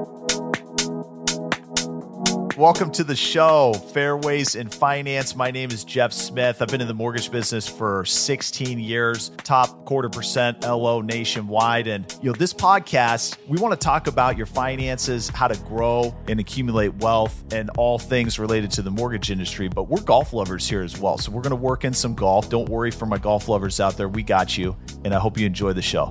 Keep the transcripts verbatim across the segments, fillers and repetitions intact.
Welcome to the show, Fairways in Finance. My name is Jeff Smith. I've been in the mortgage business for sixteen years, top quarter percent L O nationwide. And you know, this podcast, we want to talk about your finances, how to grow and accumulate wealth, and all things related to the mortgage industry. But we're golf lovers here as well. So we're going to work in some golf. Don't worry for my golf lovers out there. We got you. And I hope you enjoy the show.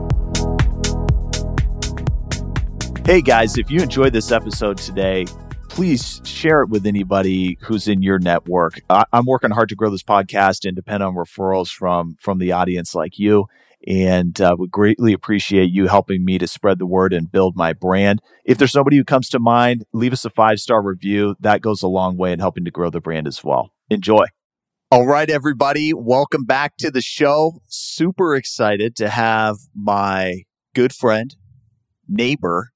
Hey guys, if you enjoyed this episode today, please share it with anybody who's in your network. I, I'm working hard to grow this podcast and depend on referrals from, from the audience like you. And uh, would greatly appreciate you helping me to spread the word and build my brand. If there's somebody who comes to mind, leave us a five-star review. That goes a long way in helping to grow the brand as well. Enjoy. All right, everybody. Welcome back to the show. Super excited to have my good friend, neighbor,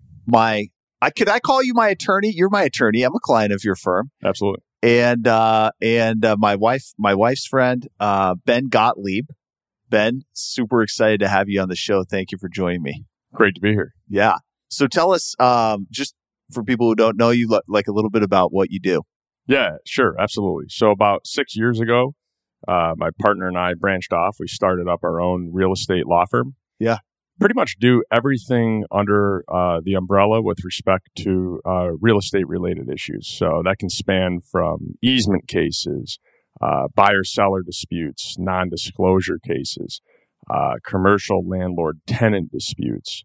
my I could I call you my attorney? You're my attorney. I'm a client of your firm. Absolutely. And uh, and uh, my wife, my wife's friend, uh, Ben Gottlieb. Ben, super excited to have you on the show. Thank you for joining me. Great to be here. Yeah. So tell us, um, just for people who don't know you, like a little bit about what you do. Yeah, sure, absolutely. So about six years ago, uh, my partner and I branched off. We started up our own real estate law firm. Yeah. Pretty much do everything under uh, the umbrella with respect to uh, real estate related issues. So that can span from easement cases, uh, buyer-seller disputes, non-disclosure cases, uh, commercial landlord-tenant disputes,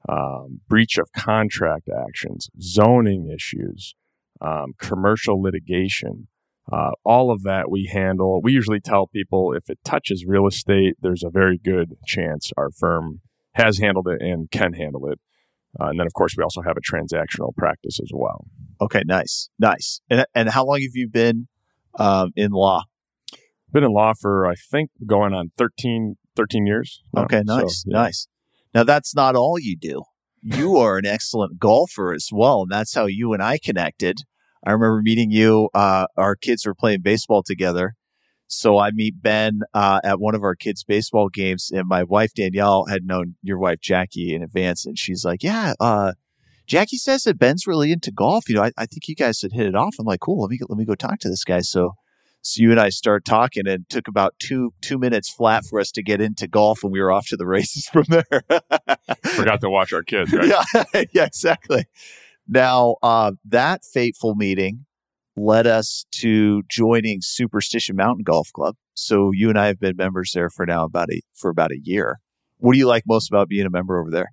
um, breach of contract actions, zoning issues, um, commercial litigation. Uh, all of that we handle. We usually tell people if it touches real estate, there's a very good chance our firm has handled it and can handle it. Uh, and then, of course, we also have a transactional practice as well. Okay, nice. Nice. And and how long have you been um, in law? Been in law for, I think, going on thirteen, thirteen years. Okay, now. nice. So, yeah. Nice. Now, that's not all you do. You are an excellent golfer as well, and that's how you and I connected. I remember meeting you. Uh, our kids were playing baseball together. So I meet Ben uh, at one of our kids' baseball games, and my wife, Danielle, had known your wife, Jackie, in advance. And she's like, yeah, uh, Jackie says that Ben's really into golf. You know, I, I think you guys should hit it off. I'm like, cool, let me, let me go talk to this guy. So, so you and I start talking, and it took about two, two minutes flat for us to get into golf, and we were off to the races from there. Forgot to watch our kids, right? Yeah, yeah, exactly. Now, uh, that fateful meeting led us to joining Superstition Mountain Golf Club. So you and I have been members there for now about a for about a year. What do you like most about being a member over there?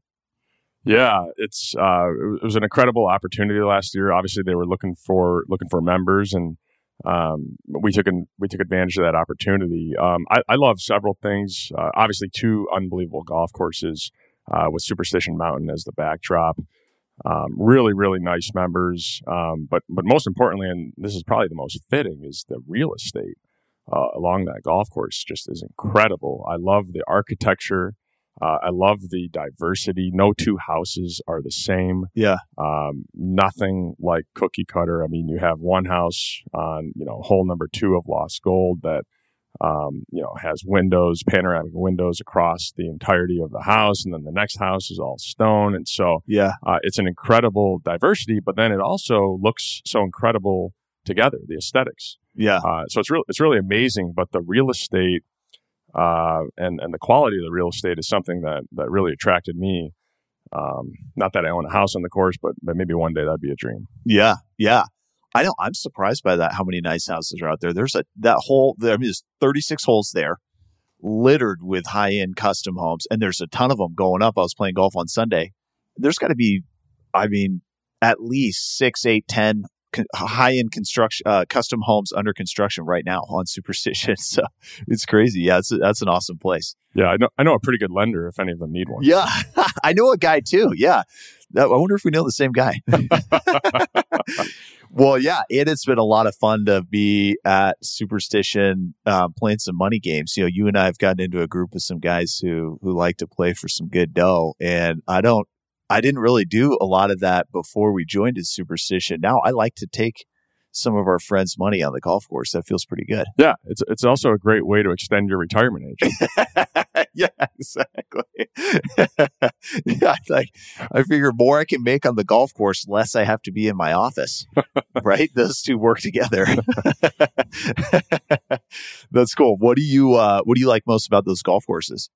Yeah, it's uh, it was an incredible opportunity last year. Obviously, they were looking for looking for members, and um, we took an, we took advantage of that opportunity. Um, I, I love several things. Uh, obviously, two unbelievable golf courses uh, with Superstition Mountain as the backdrop. Um, really, really nice members. Um, but, but most importantly, and this is probably the most fitting, is the real estate uh, along that golf course just is incredible. I love the architecture. Uh, I love the diversity. No two houses are the same. Yeah. Um, nothing like cookie cutter. I mean, you have one house on, you know, hole number two of Lost Gold that, Um, you know, has windows, panoramic windows across the entirety of the house. And then the next house is all stone. And so yeah, uh, it's an incredible diversity, but then it also looks so incredible together, the aesthetics. Yeah. Uh, so it's really, it's really amazing, but the real estate uh, and, and the quality of the real estate is something that, that really attracted me. Um, not that I own a house on the course, but, but maybe one day that'd be a dream. Yeah. Yeah. I know. I'm surprised by that. How many nice houses are out there? There's a that whole. I mean, there's thirty-six holes there, littered with high-end custom homes, and there's a ton of them going up. I was playing golf on Sunday. There's got to be, I mean, at least six, eight, ten con- high-end construction, uh, custom homes under construction right now on Superstition. So it's crazy. Yeah, it's a, that's an awesome place. Yeah, I know. I know a pretty good lender if any of them need one. Yeah, I know a guy too. Yeah, that, I wonder if we know the same guy. Well, yeah, it has been a lot of fun to be at Superstition uh, playing some money games. You know, you and I have gotten into a group of some guys who who like to play for some good dough, and I don't, I didn't really do a lot of that before we joined at Superstition. Now I like to take some of our friends' money on the golf course. That feels pretty good. Yeah, it's it's also a great way to extend your retirement age. Yeah, exactly. Yeah, like I figure more I can make on the golf course, less I have to be in my office. Right? Those two work together. That's cool. What do you uh, what do you like most about those golf courses?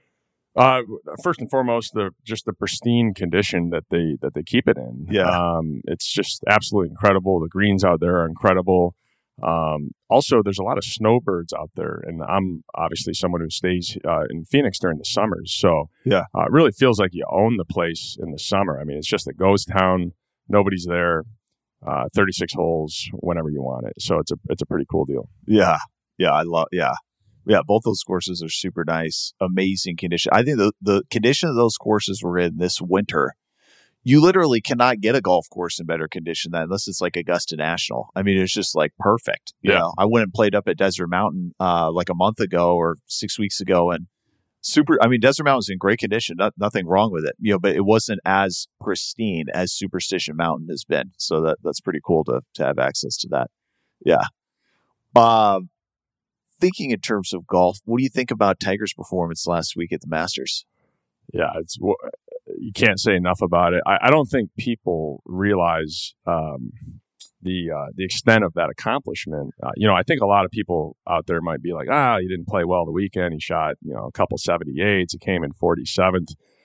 Uh, first and foremost, the just the pristine condition that they that they keep it in. Yeah, um, it's just absolutely incredible. The greens out there are incredible. Um, also, there's a lot of snowbirds out there, and I'm obviously someone who stays uh, in Phoenix during the summers, so yeah, uh, it really feels like you own the place in the summer. I mean, it's just a ghost town. Nobody's there. Uh, thirty-six holes whenever you want it. So it's a it's a pretty cool deal. yeah, yeah. I love yeah. Yeah, both those courses are super nice, amazing condition. I think the, the condition of those courses we're in this winter, you literally cannot get a golf course in better condition than unless it's like Augusta National. I mean, it's just like perfect. You Yeah. know, I went and played up at Desert Mountain uh, like a month ago or six weeks ago, and super. I mean, Desert Mountain's in great condition. Not, nothing wrong with it, you know, but it wasn't as pristine as Superstition Mountain has been. So that that's pretty cool to to have access to that. Yeah. Um. Thinking in terms of golf, what do you think about Tiger's performance last week at the Masters? Yeah, it's you can't say enough about it. I, I don't think people realize um, the uh, the extent of that accomplishment. Uh, you know, I think a lot of people out there might be like, ah, he didn't play well the weekend. He shot, you know, a couple seventy-eights. He came in forty-seventh.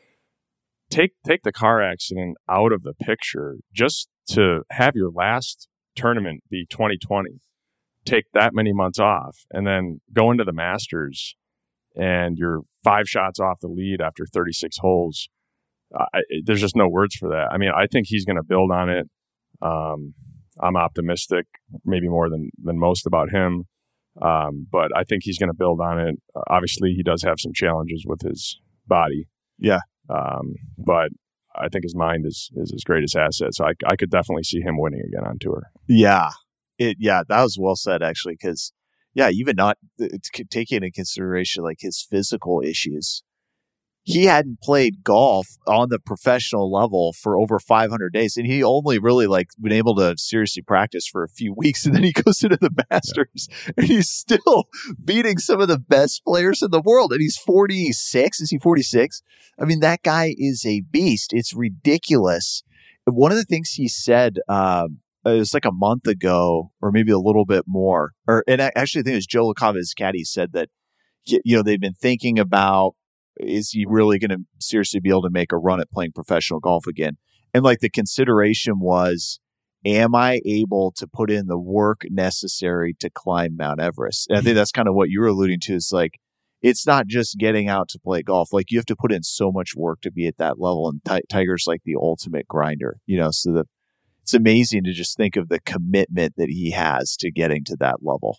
Take take the car accident out of the picture. Just to have your last tournament be twenty twenty. Take that many months off and then go into the Masters and you're five shots off the lead after thirty-six holes. Uh, I, there's just no words for that. I mean, I think he's going to build on it. Um, I'm optimistic, maybe more than, than most about him. Um, but I think he's going to build on it. Uh, obviously, he does have some challenges with his body. Yeah. Um, but I think his mind is, is his greatest asset. So I, I could definitely see him winning again on tour. Yeah. It, yeah, that was well said, actually, because, yeah, even not taking into consideration like his physical issues, he hadn't played golf on the professional level for over five hundred days, and he only really like been able to seriously practice for a few weeks, and then he goes into the Masters, yeah. and he's still beating some of the best players in the world, and he's forty-six. Is he forty-six? I mean, that guy is a beast. It's ridiculous. One of the things he said, um, it was like a month ago, or maybe a little bit more. Or and I actually think it was Joe LaCava, his caddy, said that you know they've been thinking about, is he really going to seriously be able to make a run at playing professional golf again? And like the consideration was, am I able to put in the work necessary to climb Mount Everest? And I think that's kind of what you were alluding to. Is like it's not just getting out to play golf. Like you have to put in so much work to be at that level. And T- Tiger's like the ultimate grinder, you know. So the it's amazing to just think of the commitment that he has to getting to that level.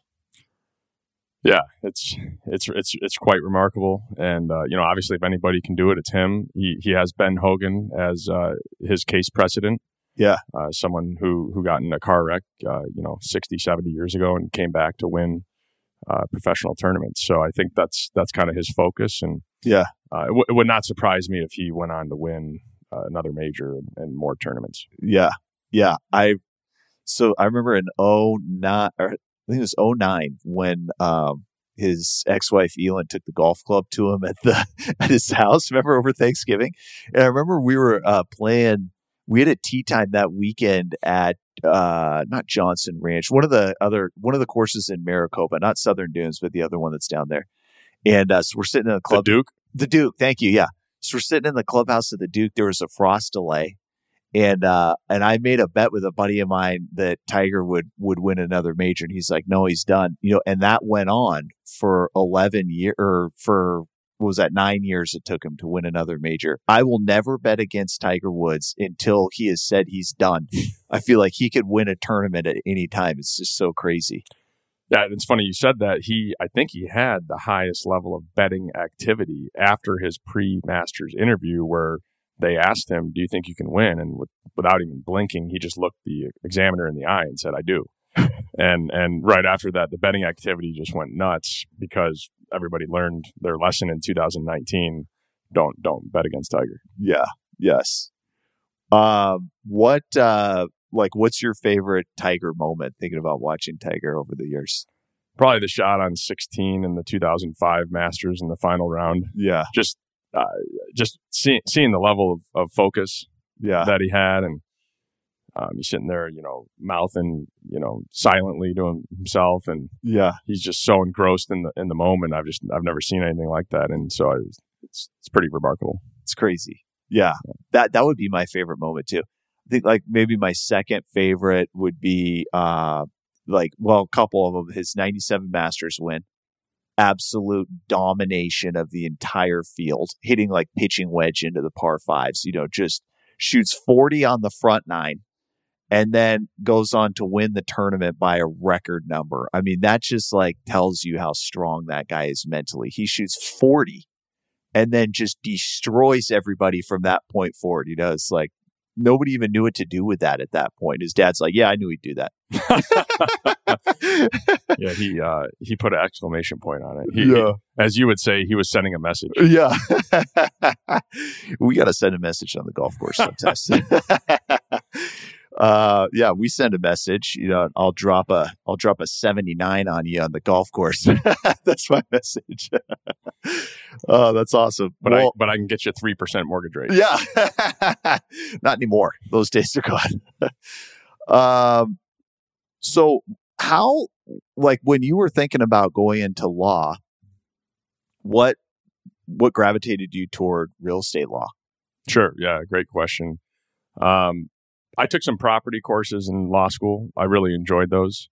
Yeah, it's it's it's it's quite remarkable, and uh, you know, obviously, if anybody can do it, it's him. He he has Ben Hogan as uh, his case precedent. Yeah, uh, someone who who got in a car wreck, uh, you know, sixty, seventy years ago, and came back to win uh, professional tournaments. So I think that's that's kind of his focus, and yeah, uh, it, w- it would not surprise me if he went on to win uh, another major and, and more tournaments. Yeah. Yeah, I so I remember in oh nine, or I think it was oh nine when um, his ex-wife Elin took the golf club to him at the at his house. Remember over Thanksgiving, and I remember we were uh, playing. We had a tee time that weekend at uh, not Johnson Ranch, one of the other one of the courses in Maricopa, not Southern Dunes, but the other one that's down there. And uh, so we're sitting in the club. The Duke, the Duke. Thank you. Yeah, so we're sitting in the clubhouse of the Duke. There was a frost delay. And, uh, and I made a bet with a buddy of mine that Tiger would, would win another major. And he's like, no, he's done, you know, and that went on for eleven years or for, what was that? Nine years it took him to win another major. I will never bet against Tiger Woods until he has said he's done. I feel like he could win a tournament at any time. It's just so crazy. Yeah, it's funny you said that. He, I think he had the highest level of betting activity after his pre-Masters interview where they asked him, do you think you can win? And with, without even blinking, he just looked the examiner in the eye and said, I do. and and right after that, the betting activity just went nuts because everybody learned their lesson in two thousand nineteen. Don't don't bet against Tiger. Yeah. Yes. Um, what, uh, like, what's your favorite Tiger moment thinking about watching Tiger over the years? Probably the shot on sixteen in the two thousand five Masters in the final round. Yeah. Just uh, just see, seeing the level of, of focus yeah. that he had. And um, he's sitting there, you know, mouthing, you know, silently to himself. And yeah, he's just so engrossed in the in the moment. I've just I've never seen anything like that. And so I, it's it's pretty remarkable. It's crazy. Yeah. yeah. That that would be my favorite moment too. I think like maybe my second favorite would be uh like, well, a couple of them, his ninety-seven Masters win. Absolute domination of the entire field, hitting like pitching wedge into the par fives, you know, just shoots forty on the front nine and then goes on to win the tournament by a record number. I mean, that just like tells you how strong that guy is mentally. He shoots forty and then just destroys everybody from that point forward. You know, it's like nobody even knew what to do with that at that point. His dad's like, yeah, I knew he'd do that. yeah, he uh, he put an exclamation point on it. He, yeah. he, as you would say, he was sending a message. Yeah. We got to send a message on the golf course sometimes. uh, yeah, we send a message. You know, I'll drop a I'll drop a seventy-nine on you on the golf course. That's my message. Oh, that's awesome. But well, I but I can get you three percent mortgage rate. Yeah. Not anymore. Those days are gone. um so how, like when you were thinking about going into law, what what gravitated you toward real estate law? Sure. Yeah, great question. Um I took some property courses in law school. I really enjoyed those.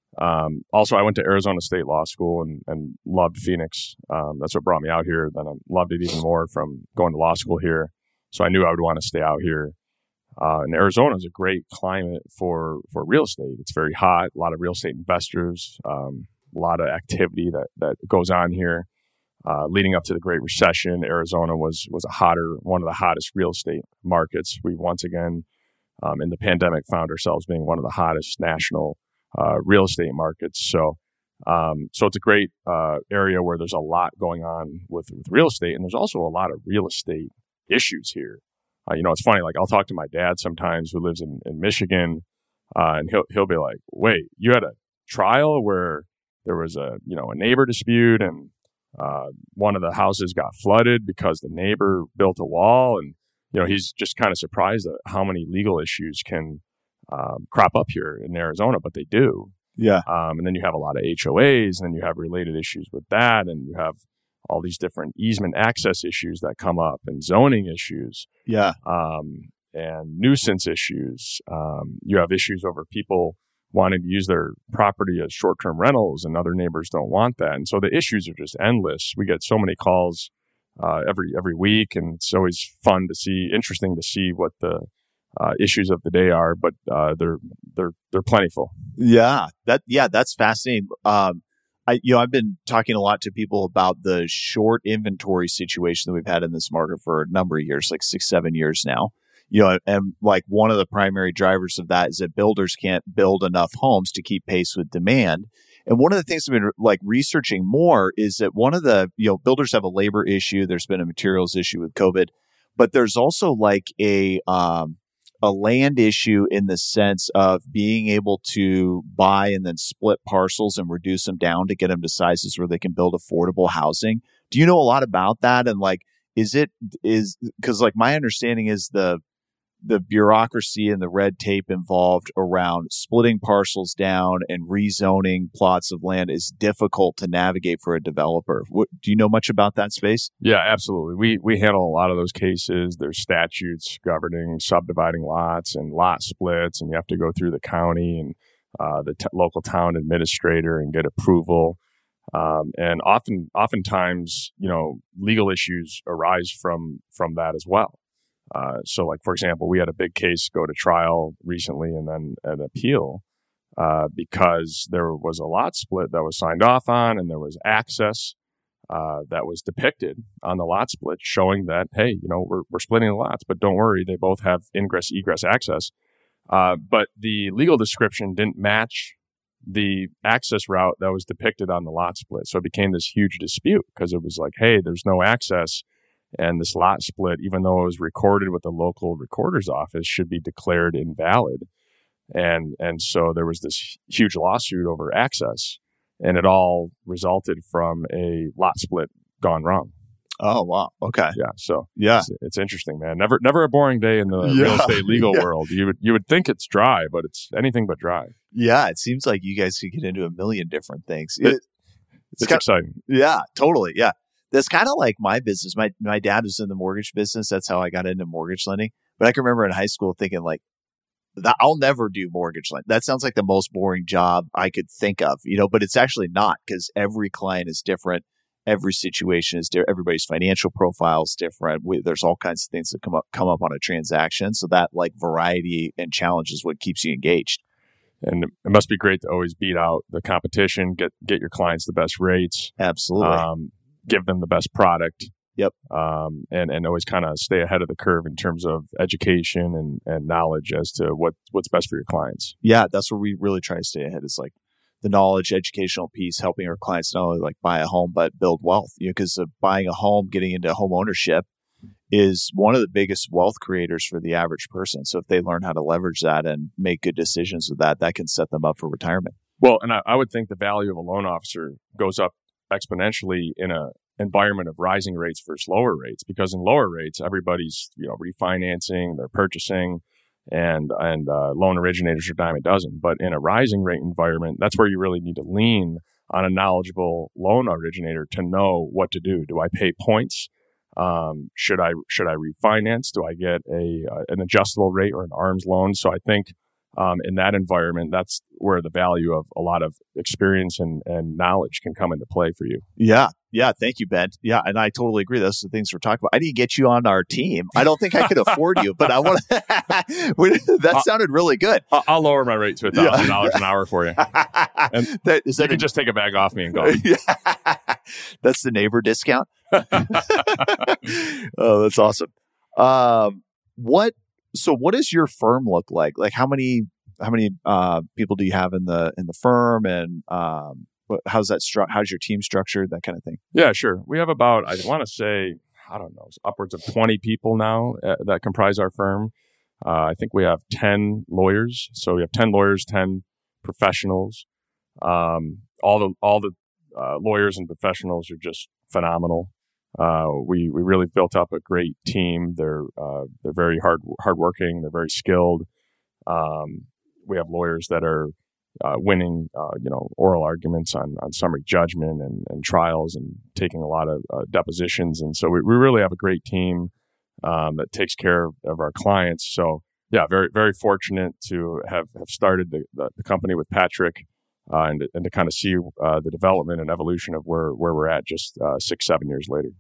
Um, also, I went to Arizona State Law School and, and loved Phoenix. Um, that's what brought me out here. Then I loved it even more from going to law school here. So I knew I would want to stay out here. Uh, and Arizona is a great climate for, for real estate. It's very hot, a lot of real estate investors, um, a lot of activity that, that goes on here. Uh, leading up to the Great Recession, Arizona was was a hotter, one of the hottest real estate markets. We once again, um, in the pandemic, found ourselves being one of the hottest national Uh, real estate markets. So, um, so it's a great uh, area where there's a lot going on with, with real estate, and there's also a lot of real estate issues here. Uh, you know, it's funny. Like I'll talk to my dad sometimes, who lives in, in Michigan, uh, and he'll he'll be like, "Wait, you had a trial where there was a you know a neighbor dispute, and uh, one of the houses got flooded because the neighbor built a wall," and you know he's just kind of surprised at how many legal issues can Um, crop up here in Arizona, but they do. Yeah. Um, and then you have a lot of H O As, and then you have related issues with that, and you have all these different easement access issues that come up, and zoning issues. Yeah. Um, and nuisance issues. Um, you have issues over people wanting to use their property as short-term rentals, and other neighbors don't want that. And so the issues are just endless. We get so many calls uh, every every week, and it's always fun to see, interesting to see what the Uh, issues of the day are, but uh, they're they're they're plentiful. Yeah, that yeah, that's fascinating. Um, I you know I've been talking a lot to people about the short inventory situation that we've had in this market for a number of years, like six seven years now. You know, and like one of the primary drivers of that is that builders can't build enough homes to keep pace with demand. And one of the things I've been like researching more is that one of the you know builders have a labor issue. There's been a materials issue with COVID, but there's also like a um, a land issue in the sense of being able to buy and then split parcels and reduce them down to get them to sizes where they can build affordable housing. Do you know a lot about that? And like, is it, is, cause like my understanding is the, the bureaucracy and the red tape involved around splitting parcels down and rezoning plots of land is difficult to navigate for a developer. What, do you know much about that space? Yeah, absolutely. We we handle a lot of those cases. There's statutes governing subdividing lots and lot splits, and you have to go through the county and uh, the t- local town administrator and get approval. Um, and often, oftentimes, you know, legal issues arise from from that as well. Uh, so like, for example, we had a big case go to trial recently and then an appeal, uh, because there was a lot split that was signed off on, and there was access, uh, that was depicted on the lot split showing that, hey, you know, we're, we're splitting the lots, but don't worry, they both have ingress, egress access. Uh, but the legal description didn't match the access route that was depicted on the lot split. So it became this huge dispute because it was like, hey, there's no access. And this lot split, even though it was recorded with the local recorder's office, should be declared invalid. And and so there was this huge lawsuit over access. and it all resulted from a lot split gone wrong. Oh, wow. Okay. Yeah. So yeah, it's, it's interesting, man. Never, never a boring day in the yeah. real estate legal yeah. world. You would, you would think it's dry, but it's anything but dry. Yeah. It seems like you guys could get into a million different things. It, it, it's it's exciting. Of, yeah, totally. Yeah. That's kind of like my business. My, my dad was in the mortgage business. That's how I got into mortgage lending. But I can remember in high school thinking like, that I'll never do mortgage lending. That sounds like the most boring job I could think of, you know, but it's actually not, because every client is different. Every situation is different. Everybody's financial profile is different. We, there's all kinds of things that come up come up on a transaction. So that like variety and challenge is what keeps you engaged. And it must be great to always beat out the competition, get get your clients the best rates. Absolutely. Um, give them the best product. Yep. Um, and, and always kind of stay ahead of the curve in terms of education and, and knowledge as to what, what's best for your clients. Yeah, that's where we really try to stay ahead. It's like the knowledge, educational piece, helping our clients not only like buy a home, but build wealth. You know, because uh, buying a home, getting into home ownership is one of the biggest wealth creators for the average person. So if they learn how to leverage that and make good decisions with that, that can set them up for retirement. Well, and I, I would think the value of a loan officer goes up exponentially in a environment of rising rates versus lower rates, because in lower rates, everybody's, you know, refinancing, they're purchasing, and and uh, loan originators are dime a dozen. But in a rising rate environment, that's where you really need to lean on a knowledgeable loan originator to know what to do. Do I pay points? Um, should I should I refinance? Do I get a uh, an adjustable rate or an arm's loan? So I think um, in that environment, that's where the value of a lot of experience and, and knowledge can come into play for you. Yeah. Yeah. Thank you, Ben. Yeah. And I totally agree. Those are the things we're talking about. I didn't get you on our team. I don't think I could afford you, but I want to, that sounded really good. I'll, I'll lower my rate to a thousand dollars an hour for you. And that, is that you can a, just take a bag off me and go. That's the neighbor discount. Oh, that's awesome. Um, what, so what does your firm look like? Like how many, how many, uh, people do you have in the, in the firm, and, um, how's that stru- how's your team structured, that kind of thing? Yeah, sure. We have about, I want to say, I don't know, upwards of twenty people now uh, that comprise our firm. Uh, I think we have ten lawyers. So we have ten lawyers, ten professionals. Um, all the, all the, uh, lawyers and professionals are just phenomenal. Uh, we, we really built up a great team. They're, uh, they're very hard, hardworking. They're very skilled. Um, we have lawyers that are, uh, winning, uh, you know, oral arguments on, on summary judgment and, and trials, and taking a lot of uh, depositions. And so we, we really have a great team, um, that takes care of, of our clients. So yeah, very, very fortunate to have, have started the, the, the company with Patrick. Uh, and, and to kind of see uh, the development and evolution of where, where we're at just uh, six, seven years later.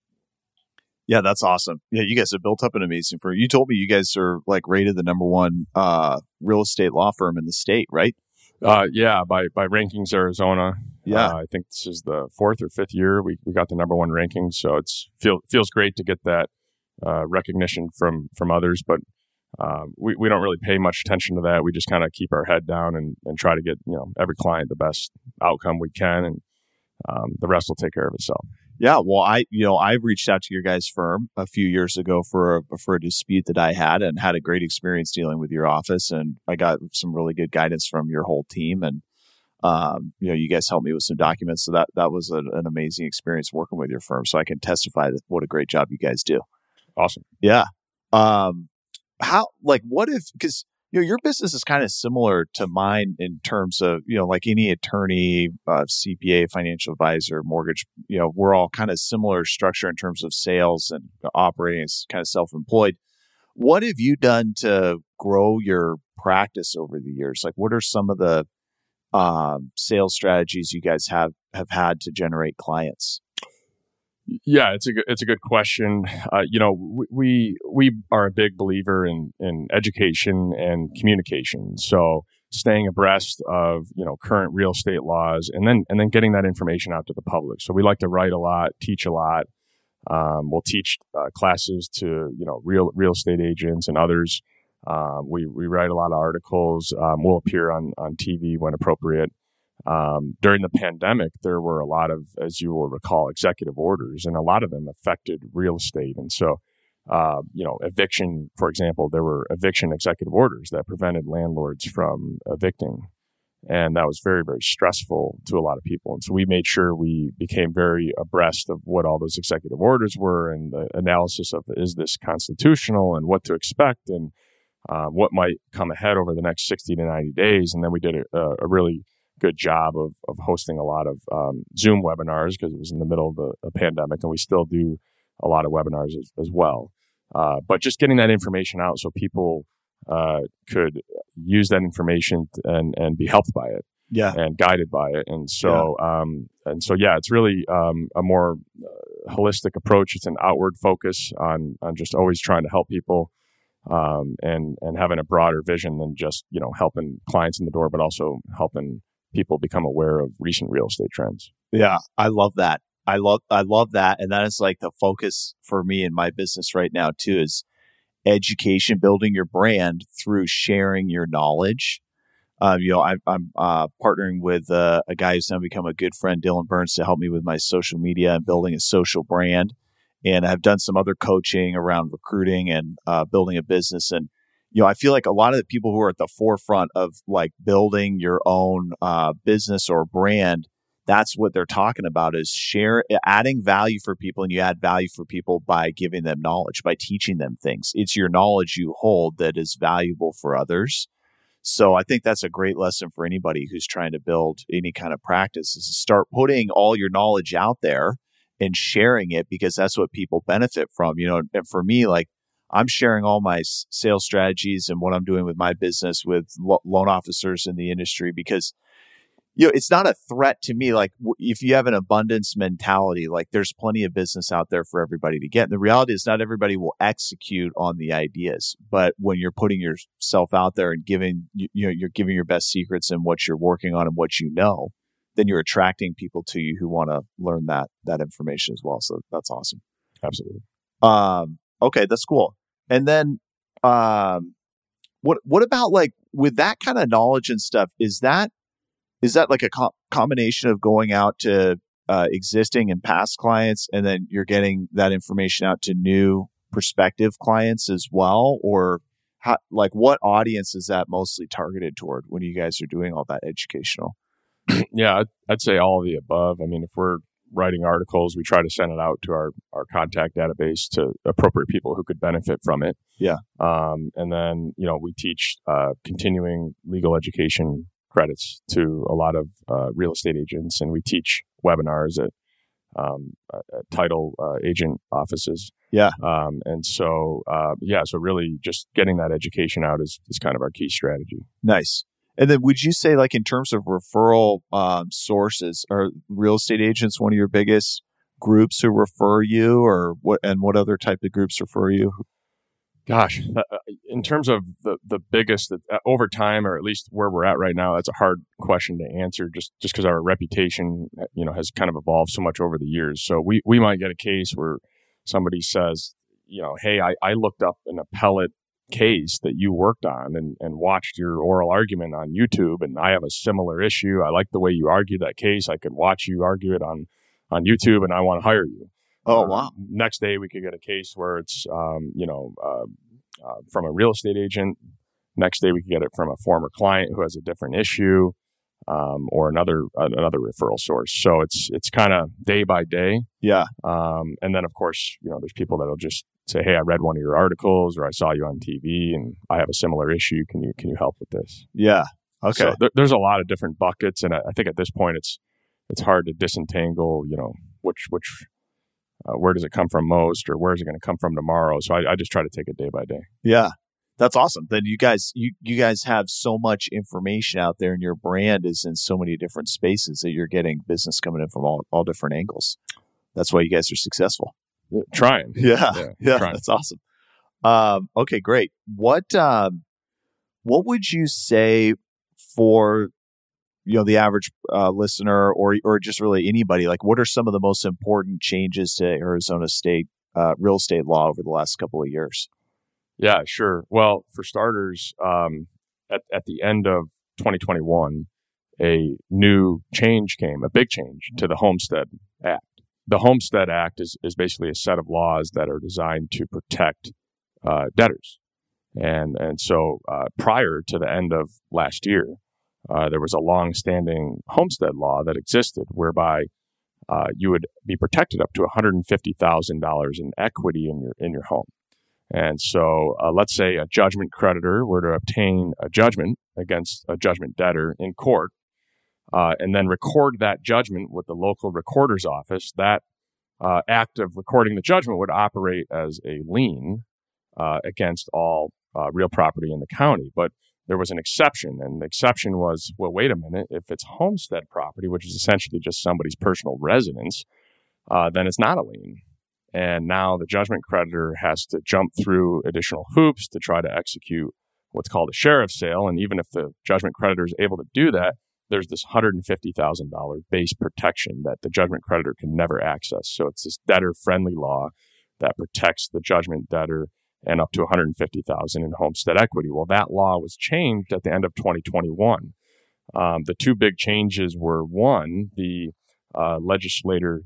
Yeah, that's awesome. Yeah, you guys have built up an amazing firm. You told me you guys are like rated the number one uh, real estate law firm in the state, right? Uh, yeah, by by Rankings Arizona. Yeah, uh, I think this is the fourth or fifth year we, we got the number one ranking. So it's feel feels great to get that uh, recognition from from others, but. Um, we, we don't really pay much attention to that. We just kind of keep our head down and, and try to get, you know, every client the best outcome we can, and um, the rest will take care of itself. Yeah. Well, I, you know, I reached out to your guys' firm a few years ago for a, for a dispute that I had, and had a great experience dealing with your office. And I got some really good guidance from your whole team. And, um, you know, you guys helped me with some documents. So that, that was a, an amazing experience working with your firm. So I can testify that what a great job you guys do. Awesome. Yeah. Um, How, like, what if, because, you know, your business is kind of similar to mine in terms of, you know, like any attorney, uh, C P A, financial advisor, mortgage, you know, we're all kind of similar structure in terms of sales and operating as kind of self-employed. What have you done to grow your practice over the years? Like, what are some of the um, sales strategies you guys have, have had to generate clients? Yeah, it's a good, it's a good question. Uh, you know, we we are a big believer in in education and communication. So staying abreast of, you know, current real estate laws, and then and then getting that information out to the public. So we like to write a lot, teach a lot. Um, we'll teach uh, classes to, you know, real real estate agents and others. Um, we we write a lot of articles. Um, we'll appear on on T V when appropriate. Um, during the pandemic, there were a lot of, as you will recall, executive orders, and a lot of them affected real estate. And so, uh, you know, eviction, for example, there were eviction executive orders that prevented landlords from evicting. And that was very, very stressful to a lot of people. And so we made sure we became very abreast of what all those executive orders were and the analysis of, is this constitutional and what to expect and uh, what might come ahead over the next sixty to ninety days. And then we did a, a really good job of, of hosting a lot of um, Zoom webinars because it was in the middle of the, the pandemic, and we still do a lot of webinars as, as well. Uh, but just getting that information out so people uh, could use that information and, and be helped by it, yeah, and guided by it. And so, yeah. um, and so, yeah, it's really um, a more uh, holistic approach. It's an outward focus on on just always trying to help people, um, and and having a broader vision than just, you know, helping clients in the door, but also helping people become aware of recent real estate trends. Yeah, I love that. I love I love that, and that is like the focus for me in my business right now too. Is education, building your brand through sharing your knowledge. Um, you know, I, I'm uh, partnering with uh, a guy who's now become a good friend, Dylan Burns, to help me with my social media and building a social brand. And I've done some other coaching around recruiting and uh, building a business. And you know, I feel like a lot of the people who are at the forefront of like building your own uh, business or brand, that's what they're talking about, is share, adding value for people. And you add value for people by giving them knowledge, by teaching them things. It's your knowledge you hold that is valuable for others. So I think that's a great lesson for anybody who's trying to build any kind of practice, is to start putting all your knowledge out there and sharing it, because that's what people benefit from. You know, and for me, like, I'm sharing all my sales strategies and what I'm doing with my business with lo- loan officers in the industry, because, you know, it's not a threat to me. Like, w- if you have an abundance mentality, like, there's plenty of business out there for everybody to get. And the reality is not everybody will execute on the ideas, but when you're putting yourself out there and giving, you, you know, you're giving your best secrets and what you're working on and what you know, then you're attracting people to you who want to learn that, that information as well. So that's awesome. Absolutely. Um, okay, that's cool. And then, um, what, what about like with that kind of knowledge and stuff, is that, is that like a co- combination of going out to, uh, existing and past clients, and then you're getting that information out to new prospective clients as well? Or how, like, what audience is that mostly targeted toward when you guys are doing all that educational? Yeah, I'd, I'd say all of the above. I mean, if we're writing articles, we try to send it out to our, our contact database to appropriate people who could benefit from it. Yeah. Um, and then, you know, we teach uh, continuing legal education credits to a lot of uh, real estate agents, and we teach webinars at, um, at title uh, agent offices. Yeah. Um, and so, uh, yeah, so really just getting that education out is, is kind of our key strategy. Nice. And then would you say, like, in terms of referral um, sources, are real estate agents one of your biggest groups who refer you, or what, and what other type of groups refer you? Gosh, uh, in terms of the, the biggest uh, over time, or at least where we're at right now, that's a hard question to answer, just, just because our reputation, you know, has kind of evolved so much over the years. So we, we might get a case where somebody says, you know, hey, I, I looked up an appellate case that you worked on and, and watched your oral argument on YouTube, and I have a similar issue. I like the way you argue that case. I could watch you argue it on, on YouTube, and I want to hire you. Oh, wow. Uh, next day we could get a case where it's, um, you know, uh, uh, from a real estate agent. Next day we could get it from a former client who has a different issue, um, or another, uh, another referral source. So it's, it's kind of day by day. Yeah. Um, and then of course, you know, there's people that'll just say, hey, I read one of your articles, or I saw you on T V and I have a similar issue. Can you, can you help with this? Yeah. Okay. So th- there's a lot of different buckets. And I, I think at this point it's, it's hard to disentangle, you know, which, which, uh, where does it come from most, or where is it going to come from tomorrow? So I, I just try to take it day by day. Yeah. That's awesome. Then you guys, you, you guys have so much information out there, and your brand is in so many different spaces that you're getting business coming in from all, all different angles. That's why you guys are successful. Yeah, trying. Yeah. Yeah. yeah trying. That's awesome. Um, okay, great. What, um, what would you say for, you know, the average uh, listener, or, or just really anybody? Like, what are some of the most important changes to Arizona state uh, real estate law over the last couple of years? Yeah, sure. Well, for starters, um, at, at the end of twenty twenty-one, a new change came, a big change to the Homestead Act. The Homestead Act is, is basically a set of laws that are designed to protect uh, debtors. And and so uh, prior to the end of last year, uh, there was a long-standing homestead law that existed whereby uh, you would be protected up to one hundred fifty thousand dollars in equity in your in your home. And so uh, let's say a judgment creditor were to obtain a judgment against a judgment debtor in court uh, and then record that judgment with the local recorder's office. That uh, act of recording the judgment would operate as a lien uh, against all uh, real property in the county. But there was an exception, and the exception was, well, wait a minute, if it's homestead property, which is essentially just somebody's personal residence, uh, then it's not a lien. And now the judgment creditor has to jump through additional hoops to try to execute what's called a sheriff's sale. And even if the judgment creditor is able to do that, there's this one hundred fifty thousand dollars base protection that the judgment creditor can never access. So it's this debtor-friendly law that protects the judgment debtor and up to one hundred fifty thousand dollars in homestead equity. Well, that law was changed at the end of twenty twenty-one. Um, the two big changes were, one, the uh, legislator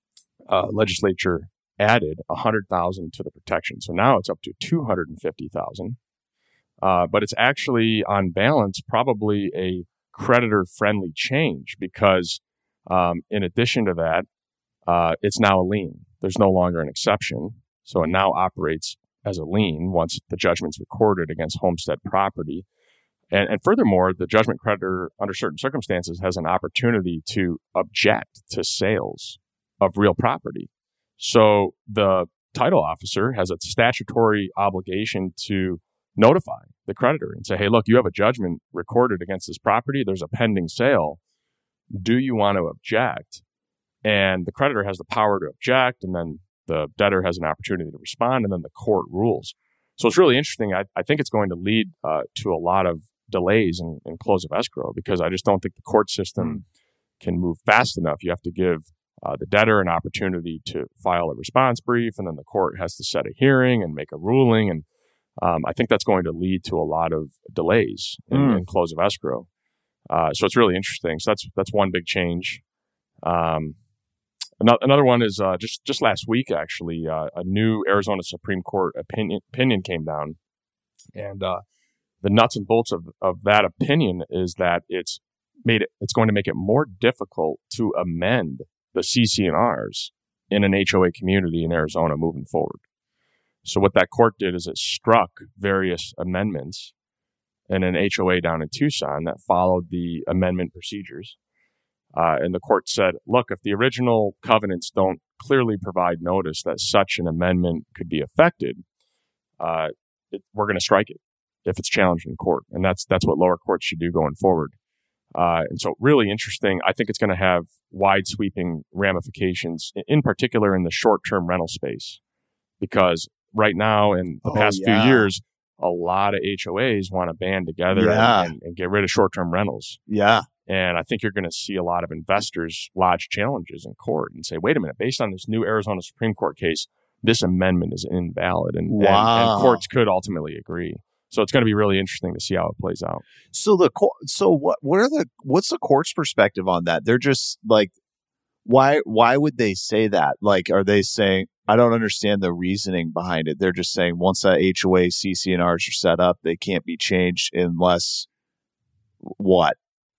uh, legislature added one hundred thousand dollars to the protection. So now it's up to two hundred fifty thousand dollars. Uh, but it's actually, on balance, probably a creditor-friendly change because um, in addition to that, uh, it's now a lien. There's no longer an exception. So it now operates as a lien once the judgment's recorded against homestead property. And, and furthermore, the judgment creditor, under certain circumstances, has an opportunity to object to sales of real property. So the title officer has a statutory obligation to notify the creditor and say, hey, look, you have a judgment recorded against this property. There's a pending sale. Do you want to object? And the creditor has the power to object, and then the debtor has an opportunity to respond, and then the court rules. So it's really interesting. I, I think it's going to lead uh, to a lot of delays in, in close of escrow because I just don't think the court system can move fast enough. You have to give Uh, the debtor an opportunity to file a response brief, and then the court has to set a hearing and make a ruling. And um, I think that's going to lead to a lot of delays in, mm. in close of escrow. Uh, so it's really interesting. So that's that's one big change. Um, another, another one is uh, just just last week, actually, uh, a new Arizona Supreme Court opinion opinion came down, and uh, the nuts and bolts of of that opinion is that it's made it it's going to make it more difficult to amend the C C N Rs in an H O A community in Arizona moving forward. So what that court did is it struck various amendments in an H O A down in Tucson that followed the amendment procedures. Uh, and the court said, look, if the original covenants don't clearly provide notice that such an amendment could be affected, uh, it, we're going to strike it if it's challenged in court. And that's that's what lower courts should do going forward. Uh, and so really interesting. I think it's going to have wide sweeping ramifications, in particular in the short-term rental space, because right now in the oh, past yeah. few years, a lot of H O As want to band together yeah. and, and, and get rid of short-term rentals. Yeah. And I think you're going to see a lot of investors lodge challenges in court and say, wait a minute, based on this new Arizona Supreme Court case, this amendment is invalid. And, wow. and, and courts could ultimately agree. So it's going to be really interesting to see how it plays out. So the so what what are the what's the court's perspective on that? They're just like, why why would they say that? Like, are they saying, I don't understand the reasoning behind it. They're just saying once that H O A C C N Rs are set up, they can't be changed unless what?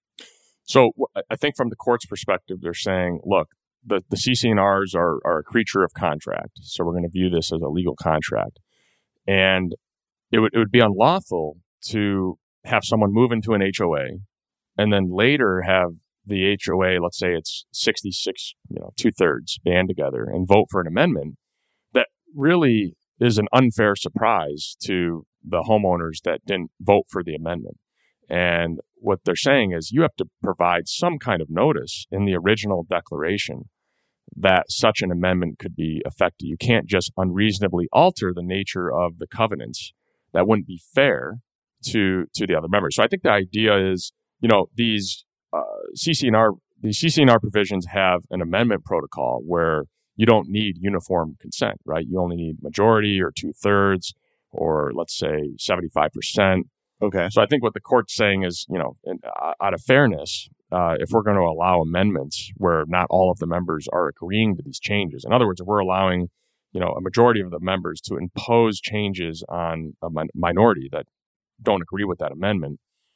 So I think from the court's perspective, they're saying, look, the, the C C N Rs are, are a creature of contract. So we're going to view this as a legal contract. And It would it would be unlawful to have someone move into an H O A and then later have the H O A, let's say it's sixty-six, you know, two thirds band together and vote for an amendment that really is an unfair surprise to the homeowners that didn't vote for the amendment. And what they're saying is you have to provide some kind of notice in the original declaration that such an amendment could be effective. You can't just unreasonably alter the nature of the covenants. That wouldn't be fair to to the other members. So I think the idea is, you know, these uh, C C N R these C C N R provisions have an amendment protocol where you don't need uniform consent, right? You only need majority or two thirds, or let's say seventy-five percent. Okay. So I think what the court's saying is, you know, in, uh, out of fairness, uh, if we're going to allow amendments where not all of the members are agreeing to these changes, in other words, if we're allowing you know, a majority of the members to impose changes on a min- minority that don't agree with that amendment,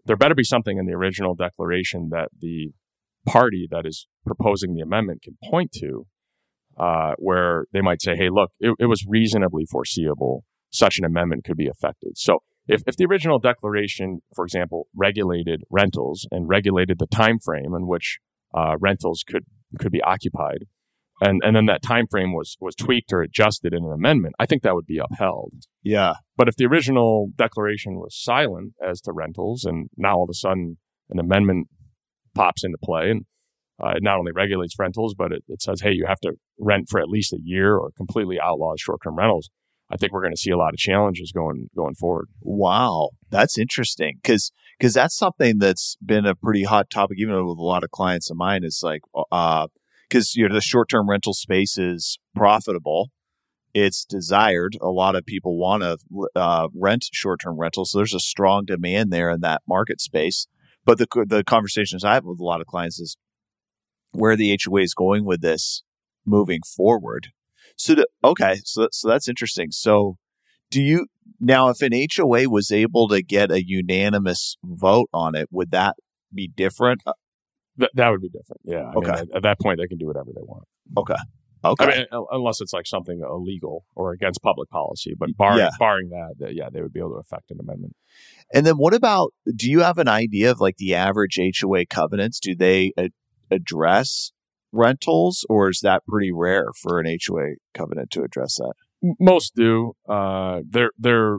there better be something in the original declaration that the party that is proposing the amendment can point to, uh, where they might say, hey, look, it, it was reasonably foreseeable such an amendment could be affected. So if, if the original declaration, for example, regulated rentals and regulated the time frame in which uh, rentals could could be occupied, and, and then that time frame was was tweaked or adjusted in an amendment, I think that would be upheld. Yeah. But if the original declaration was silent as to rentals, and now all of a sudden an amendment pops into play, and uh, it not only regulates rentals, but it, it says, hey, you have to rent for at least a year or completely outlaws short-term rentals, I think we're going to see a lot of challenges going going forward. Wow, that's interesting, because because that's something that's been a pretty hot topic, even with a lot of clients of mine. Is like, uh, because you know the short term rental space is profitable, it's desired. A lot of people want to uh, rent short term rentals, so there's a strong demand there in that market space. But the the conversations I have with a lot of clients is where the H O A is going with this moving forward. So, the, okay, so so that's interesting. So, do you now, if an H O A was able to get a unanimous vote on it, would that be different? Th- that would be different. Yeah. I okay. mean, at, at that point, they can do whatever they want. Okay. Okay. I mean, unless it's like something illegal or against public policy, but barring yeah. barring that, that, yeah, they would be able to affect an amendment. And then, what about? Do you have an idea of like the average H O A covenants? Do they a- address rentals, or is that pretty rare for an H O A covenant to address that? Most do. Uh, they're, they're,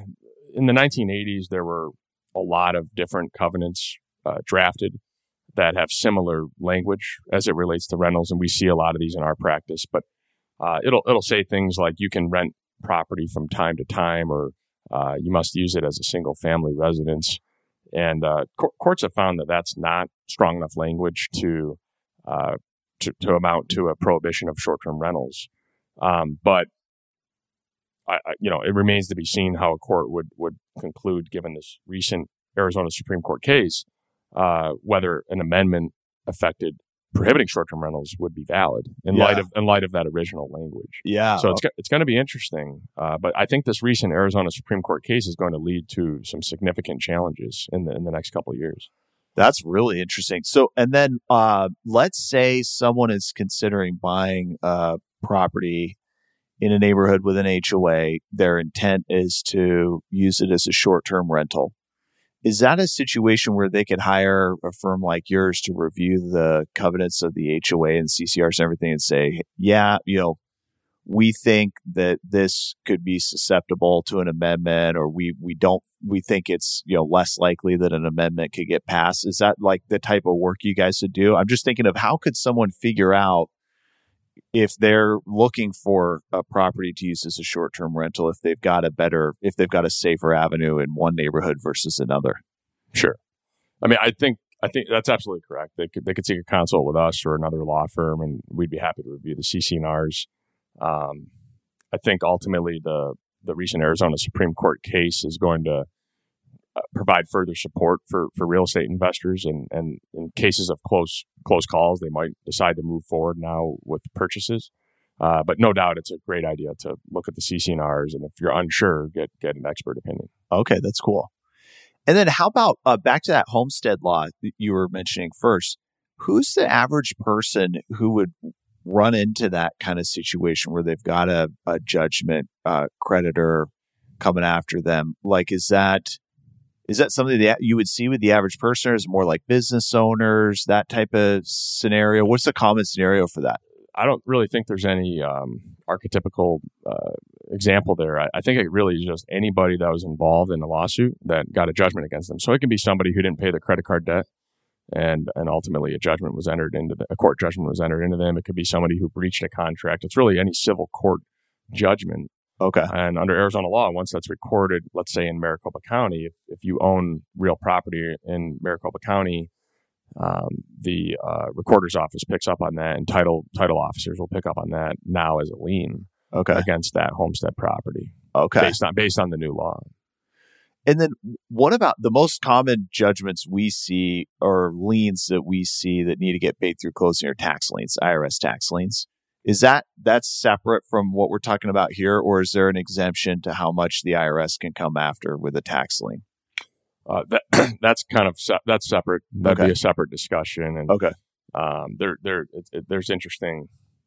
in the nineteen eighties, there were a lot of different covenants uh, drafted that have similar language as it relates to rentals, and we see a lot of these in our practice. But uh, it'll it'll say things like you can rent property from time to time, or uh, you must use it as a single family residence. And uh, co- courts have found that that's not strong enough language to uh, To, to amount to a prohibition of short-term rentals. Um, but, I, I, you know, it remains to be seen how a court would, would conclude, given this recent Arizona Supreme Court case, uh, whether an amendment affected prohibiting short-term rentals would be valid in yeah. light of in light of that original language. Yeah. So it's it's going to be interesting. Uh, but I think this recent Arizona Supreme Court case is going to lead to some significant challenges in the in the next couple of years. That's really interesting. So, and then uh, let's say someone is considering buying a property in a neighborhood with an H O A. Their intent is to use it as a short-term rental. Is that a situation where they could hire a firm like yours to review the covenants of the H O A and C C Rs and everything and say, yeah, you know, we think that this could be susceptible to an amendment, or we, we don't, we think it's, you know, less likely that an amendment could get passed? Is that like the type of work you guys would do? I'm just thinking of how could someone figure out if they're looking for a property to use as a short-term rental, if they've got a better, if they've got a safer avenue in one neighborhood versus another? Sure. I mean, I think, I think that's absolutely correct. They could, they could seek a consult with us or another law firm, and we'd be happy to review the C C N Rs. Um, I think ultimately the, the recent Arizona Supreme Court case is going to uh, provide further support for, for real estate investors, and, and in cases of close close calls, they might decide to move forward now with purchases. Uh, but no doubt, it's a great idea to look at the C C N Rs, and if you're unsure, get get an expert opinion. Okay, that's cool. And then how about uh, back to that homestead law that you were mentioning first? Who's the average person who would run into that kind of situation where they've got a, a judgment uh, creditor coming after them? Like, is that is that something that you would see with the average person, or is it more like business owners, that type of scenario? What's the common scenario for that? I don't really think there's any um, archetypical uh, example there. I, I think it really is just anybody that was involved in a lawsuit that got a judgment against them. So it can be somebody who didn't pay their credit card debt, and and ultimately a judgment was entered into the, a court judgment was entered into them. It could be somebody who breached a contract. It's really any civil court judgment. Okay. And under Arizona law, once that's recorded, let's say in Maricopa County, if, if you own real property in Maricopa County, um, the uh, recorder's office picks up on that, and title title officers will pick up on that now as a lien okay. against that homestead property. Okay. Based on based on the new law. And then what about the most common judgments we see, or liens that we see that need to get paid through closing, are tax liens, I R S tax liens? Is that that's separate from what we're talking about here, or is there an exemption to how much the I R S can come after with a tax lien? Uh, that that's kind of se- that's separate. That'd Okay. be a separate discussion. And Okay. um, there there it, it, there's interesting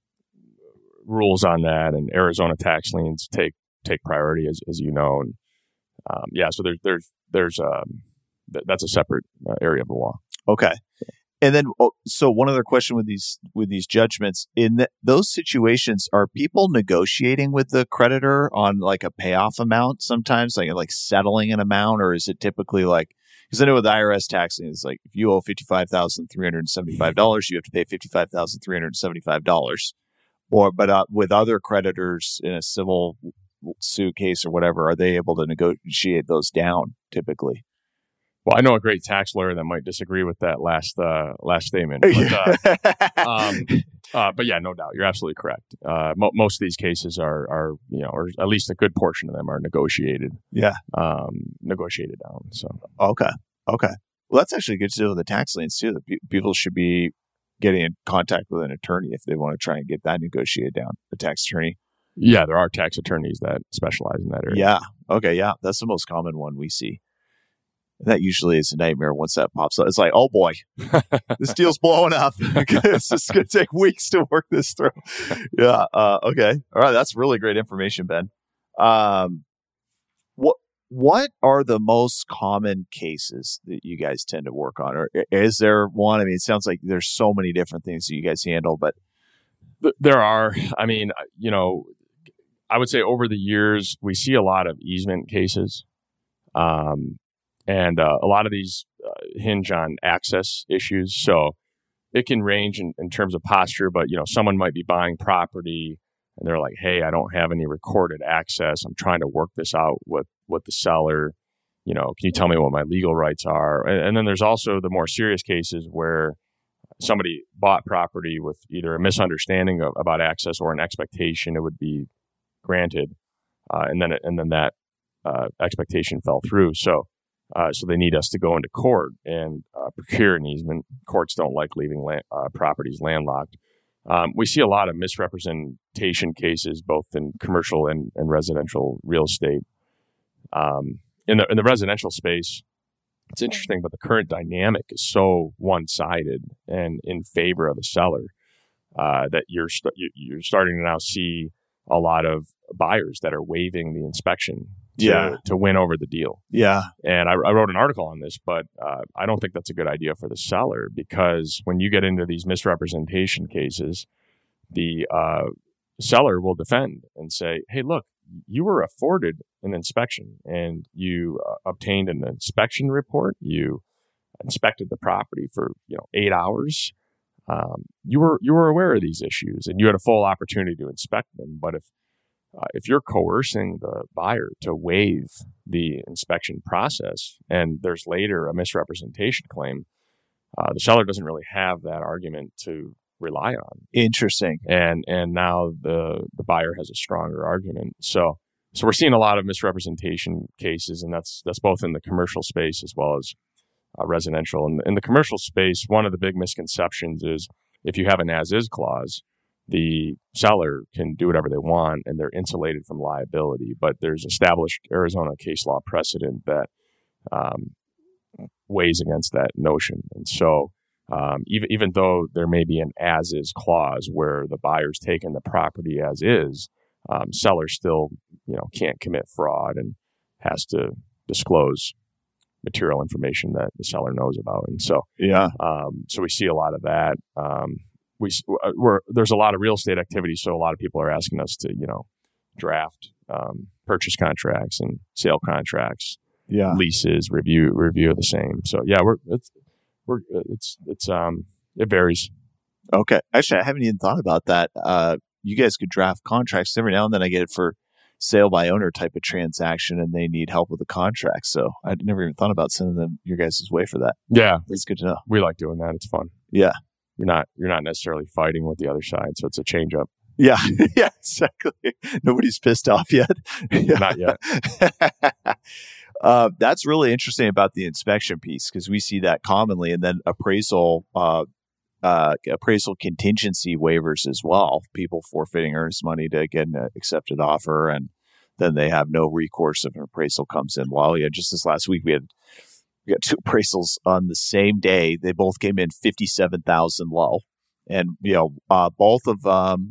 rules on that, and Arizona tax liens take take priority, as as you know. And um, yeah, so there's there's there's um th- that's a separate uh, area of the law. Okay. And then, oh, so one other question with these with these judgments, in th- those situations, are people negotiating with the creditor on like a payoff amount sometimes, like like settling an amount, or is it typically like, because I know with I R S taxing, it's like if you owe fifty-five thousand three hundred seventy-five dollars, you have to pay fifty-five thousand three hundred seventy-five dollars. Or, but uh, with other creditors in a civil suit case or whatever, are they able to negotiate those down typically? Well, I know a great tax lawyer that might disagree with that last uh, last statement. But, uh, um, uh, but yeah, no doubt, you're absolutely correct. Uh, mo- most of these cases are are you know, or at least a good portion of them are negotiated. Yeah, um, negotiated down. So okay, okay. Well, that's actually good to know with the tax liens too. That pe- people should be getting in contact with an attorney if they want to try and get that negotiated down. The tax attorney. Yeah, there are tax attorneys that specialize in that area. Yeah. Okay. Yeah, that's the most common one we see. That usually is a nightmare once that pops up. It's like, oh boy, this deal's blowing up. It's just going to take weeks to work this through. Yeah. Uh, okay. All right. That's really great information, Ben. Um, what what are the most common cases that you guys tend to work on, or is there one? I mean, it sounds like there's so many different things that you guys handle, but there are. I mean, you know, I would say over the years we see a lot of easement cases. Um, And uh, a lot of these uh, hinge on access issues. So it can range in, in terms of posture, but, you know, someone might be buying property and they're like, hey, I don't have any recorded access. I'm trying to work this out with, with the seller. You know, can you tell me what my legal rights are? And, and then there's also the more serious cases where somebody bought property with either a misunderstanding of, about access or an expectation it would be granted. Uh, and then, it, and then that uh, expectation fell through. So, Uh, so they need us to go into court and uh, procure an easement. Courts don't like leaving land, uh, properties landlocked. Um, we see a lot of misrepresentation cases, both in commercial and, and residential real estate. Um, in the in the residential space, it's interesting, but the current dynamic is so one-sided and in favor of the seller uh, that you're st- you're starting to now see a lot of buyers that are waiving the inspection to, yeah. to win over the deal. Yeah. And I, I wrote an article on this, but uh, I don't think that's a good idea for the seller, because when you get into these misrepresentation cases, the uh, seller will defend and say, hey, look, you were afforded an inspection and you uh, obtained an inspection report. You inspected the property for, you know, eight hours. Um, you were you were aware of these issues and you had a full opportunity to inspect them. But if Uh, if you're coercing the buyer to waive the inspection process and there's later a misrepresentation claim, uh, the seller doesn't really have that argument to rely on. Interesting. And and now the the buyer has a stronger argument. So so we're seeing a lot of misrepresentation cases, and that's that's both in the commercial space as well as uh, residential. And in the commercial space, one of the big misconceptions is if you have an as-is clause, the seller can do whatever they want and they're insulated from liability. But there's established Arizona case law precedent that um, weighs against that notion. And so um, even even though there may be an as-is clause where the buyer's taken the property as is, um, seller still you know can't commit fraud and has to disclose material information that the seller knows about. And so yeah, um, so we see a lot of that. Um, We, we're, there's a lot of real estate activity, so a lot of people are asking us to, you know, draft um, purchase contracts and sale contracts, yeah, leases, review review of the same. So yeah, we're it's we're it's it's um it varies. Okay, actually, I haven't even thought about that. Uh, you guys could draft contracts. Every now and then, I get it for sale by owner type of transaction, and they need help with the contract. So I never even thought about sending them your guys' way for that. Yeah, that's good to know. We like doing that. It's fun. Yeah. You're not you're not necessarily fighting with the other side, so it's a change up. Yeah, yeah, exactly. Nobody's pissed off yet. Not yet. uh, that's really interesting about the inspection piece, because we see that commonly, and then appraisal uh, uh, appraisal contingency waivers as well. People forfeiting earnest money to get an accepted offer, and then they have no recourse if an appraisal comes in. Well, yeah, just this last week we had we got two appraisals on the same day. They both came in fifty-seven thousand low. And, you know, uh, both of them,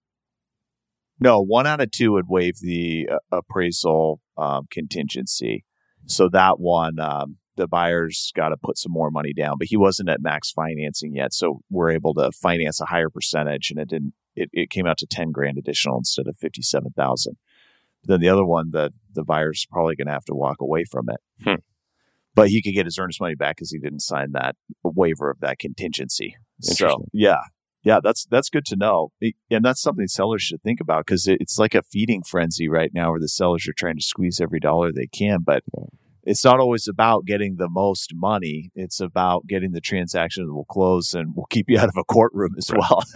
no, one out of two would waive the uh, appraisal um, contingency. So that one, um, the buyer's got to put some more money down, but he wasn't at max financing yet. So we're able to finance a higher percentage, and it didn't, it, it came out to ten grand additional instead of fifty-seven thousand. Then the other one, the, the buyer's probably going to have to walk away from it. Hmm. But he could get his earnest money back because he didn't sign that waiver of that contingency. So, yeah. Yeah, that's that's good to know. And that's something sellers should think about, because it, it's like a feeding frenzy right now where the sellers are trying to squeeze every dollar they can. But it's not always about getting the most money. It's about getting the transaction that will close and will keep you out of a courtroom as right. well.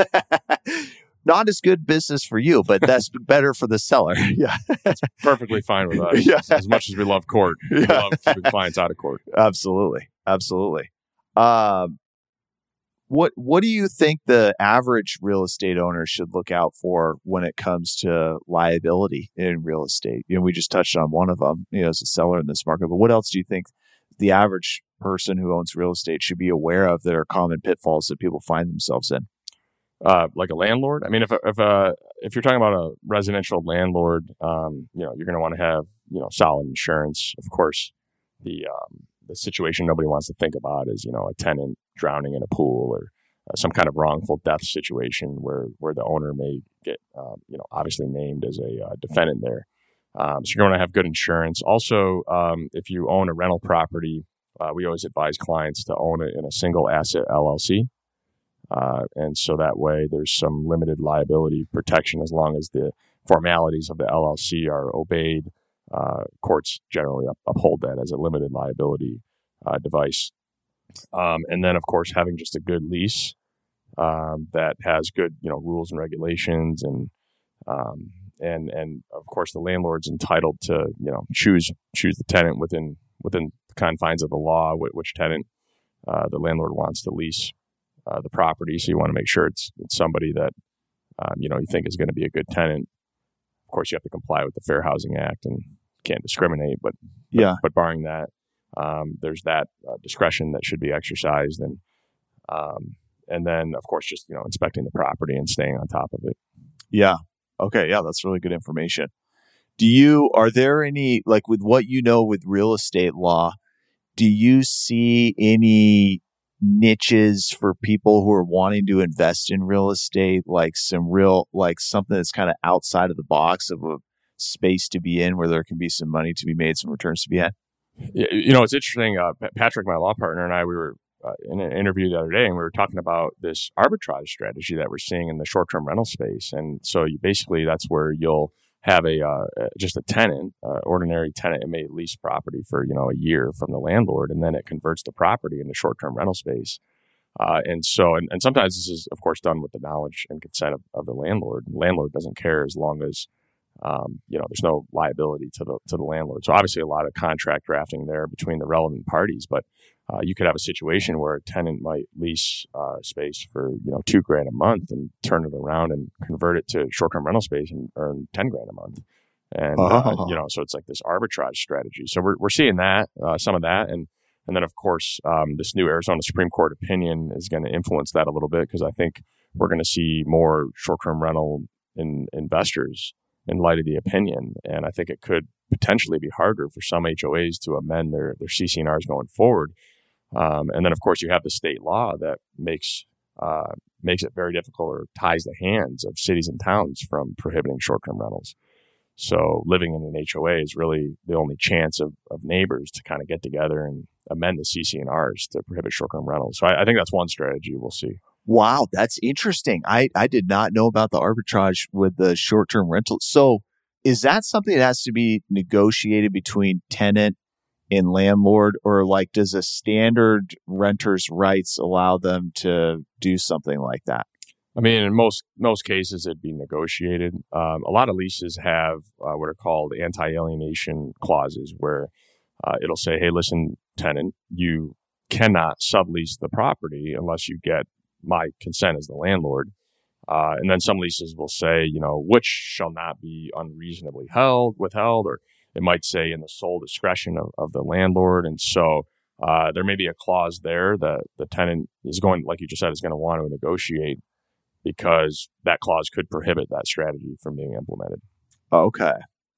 Not as good business for you, but that's better for the seller. Yeah, that's perfectly fine with us. Yeah. As much as we love court, we yeah. love keeping clients out of court. Absolutely, absolutely. Um, what what do you think the average real estate owner should look out for when it comes to liability in real estate? You know, we just touched on one of them, you know, as a seller in this market. But what else do you think the average person who owns real estate should be aware of that are common pitfalls that people find themselves in? Uh, like a landlord. I mean, if if uh, if you're talking about a residential landlord, um, you know, you're going to want to have you know solid insurance. Of course, the um, the situation nobody wants to think about is you know a tenant drowning in a pool, or uh, some kind of wrongful death situation where where the owner may get um, you know obviously named as a uh, defendant there. Um, so you're going to have good insurance. Also, um, if you own a rental property, uh, we always advise clients to own it in a single asset L L C. Uh, and so that way there's some limited liability protection as long as the formalities of the L L C are obeyed. Uh, courts generally up, uphold that as a limited liability uh, device. Um, and then, of course, having just a good lease um, that has good, you know, rules and regulations, and um, and and of course the landlord's entitled to, you know, choose choose the tenant within within the confines of the law, which tenant uh, the landlord wants to lease Uh, the property. So you want to make sure it's it's somebody that um, you know you think is going to be a good tenant. Of course, you have to comply with the Fair Housing Act and can't discriminate. But yeah, but, but barring that, um, there's that uh, discretion that should be exercised, and um, and then of course just you know inspecting the property and staying on top of it. Yeah. Okay. Yeah, that's really good information. Do you are there any like with what you know with real estate law? Do you see any niches for people who are wanting to invest in real estate, like some real, like something that's kind of outside of the box of a space to be in where there can be some money to be made, some returns to be had? You know, it's interesting. Uh, Patrick, my law partner, and I, we were uh, in an interview the other day, and we were talking about this arbitrage strategy that we're seeing in the short-term rental space. And so you basically, that's where you'll have a uh, just a tenant, uh, ordinary tenant, it may lease property for you know a year from the landlord, and then it converts the property into short-term rental space. Uh, and so, and, and sometimes this is, of course, done with the knowledge and consent of, of the landlord. The landlord doesn't care as long as um, you know there's no liability to the to the landlord. So obviously, a lot of contract drafting there between the relevant parties, but uh, you could have a situation where a tenant might lease uh, space for you know two grand a month and turn it around and convert it to short-term rental space and earn ten grand a month. And oh. uh, you know, so it's like this arbitrage strategy. So we're we're seeing that uh, some of that, and and then of course um, this new Arizona Supreme Court opinion is going to influence that a little bit, because I think we're going to see more short-term rental in investors in light of the opinion, and I think it could potentially be harder for some H O As to amend their their C C N Rs going forward. Um, and then, of course, you have the state law that makes uh, makes it very difficult, or ties the hands of cities and towns from prohibiting short-term rentals. So living in an H O A is really the only chance of, of neighbors to kind of get together and amend the C C N Rs to prohibit short-term rentals. So I, I think that's one strategy we'll see. Wow, that's interesting. I, I did not know about the arbitrage with the short-term rental. So is that something that has to be negotiated between tenant and landlord, or like does a standard renter's rights allow them to do something like that? I mean, in most most cases, it'd be negotiated. Um, a lot of leases have uh, what are called anti-alienation clauses, where uh, it'll say, hey, listen, tenant, you cannot sublease the property unless you get my consent as the landlord. Uh, and then some leases will say, you know, which shall not be unreasonably held, withheld, or it might say in the sole discretion of, of the landlord. And so uh, there may be a clause there that the tenant is going, like you just said, is going to want to negotiate because that clause could prohibit that strategy from being implemented. Okay.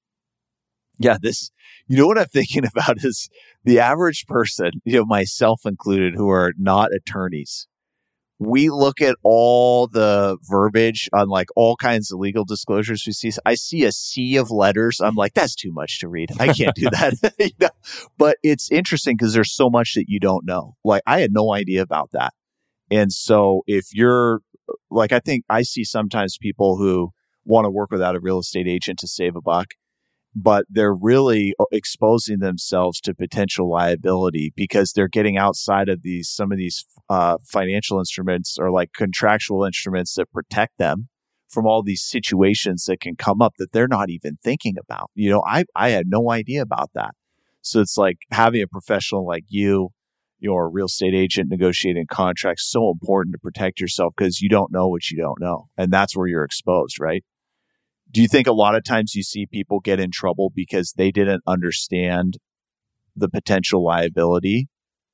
Yeah, this, you know what I'm thinking about is the average person, you know, myself included, who are not attorneys. We look at all the verbiage on like all kinds of legal disclosures we see. I see a sea of letters. I'm like, that's too much to read. I can't do that. You know? But it's interesting because there's so much that you don't know. Like, I had no idea about that. And so if you're like, I think I see sometimes people who want to work without a real estate agent to save a buck, but they're really exposing themselves to potential liability because they're getting outside of these, some of these uh, financial instruments or like contractual instruments that protect them from all these situations that can come up that they're not even thinking about. You know, I, I had no idea about that. So it's like having a professional like you, you're a real estate agent negotiating contracts, so important to protect yourself because you don't know what you don't know. And that's where you're exposed, right? Do you think a lot of times you see people get in trouble because they didn't understand the potential liability?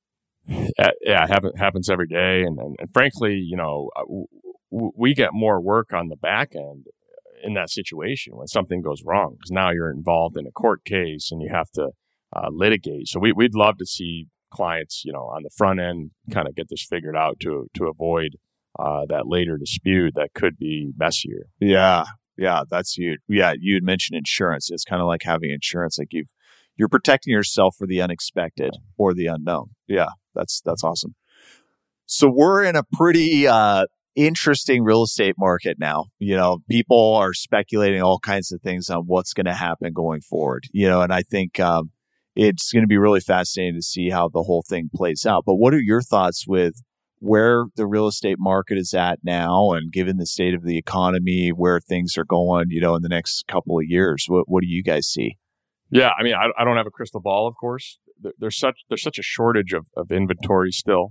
Uh, yeah, it happen, happens every day. And, and, and frankly, you know, w- w- we get more work on the back end in that situation when something goes wrong because now you're involved in a court case and you have to uh, litigate. So we, we'd love to see clients, you know, on the front end kind of get this figured out to to avoid uh, that later dispute that could be messier. Yeah. Yeah, that's you. Yeah, you had mentioned insurance. It's kind of like having insurance. Like you've, you're protecting yourself for the unexpected or the unknown. Yeah, that's that's awesome. So we're in a pretty uh, interesting real estate market now. You know, people are speculating all kinds of things on what's going to happen going forward. You know, and I think um, it's going to be really fascinating to see how the whole thing plays out. But what are your thoughts with where the real estate market is at now, and given the state of the economy, where things are going, you know, in the next couple of years? What what do you guys see? Yeah, I mean, I, I don't have a crystal ball, of course. There, there's such there's such a shortage of, of inventory still,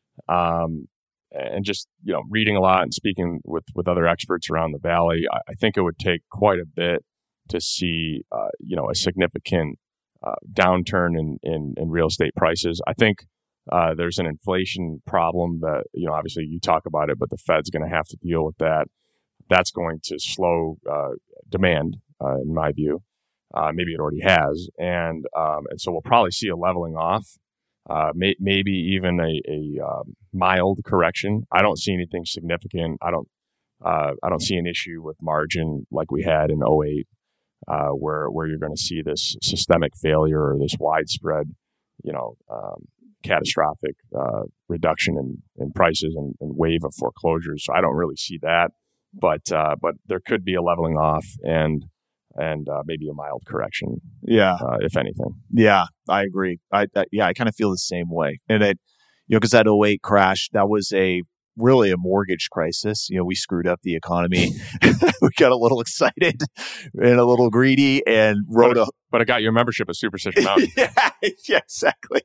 um, and just you know, reading a lot and speaking with, with other experts around the valley, I, I think it would take quite a bit to see, uh, you know, a significant uh, downturn in, in in real estate prices. I think. Uh, there's an inflation problem that, you know, obviously you talk about it, but the Fed's going to have to deal with that. That's going to slow uh, demand, uh, in my view. Uh, maybe it already has. And um, and so we'll probably see a leveling off, uh, may, maybe even a, a um, mild correction. I don't see anything significant. I don't uh, I don't see an issue with margin like we had in oh eight, uh, where, where you're going to see this systemic failure or this widespread, you know, um, catastrophic uh, reduction in, in prices and, and wave of foreclosures. So I don't really see that, but uh, but there could be a leveling off and and uh, maybe a mild correction. Yeah, uh, if anything. Yeah, I agree. I, I yeah, I kind of feel the same way. And it, you know, because that oh eight crash, that was a really a mortgage crisis. You know, we screwed up the economy. We got a little excited and a little greedy and wrote but, a. But I got your membership at Superstition Mountain. yeah, yeah, exactly.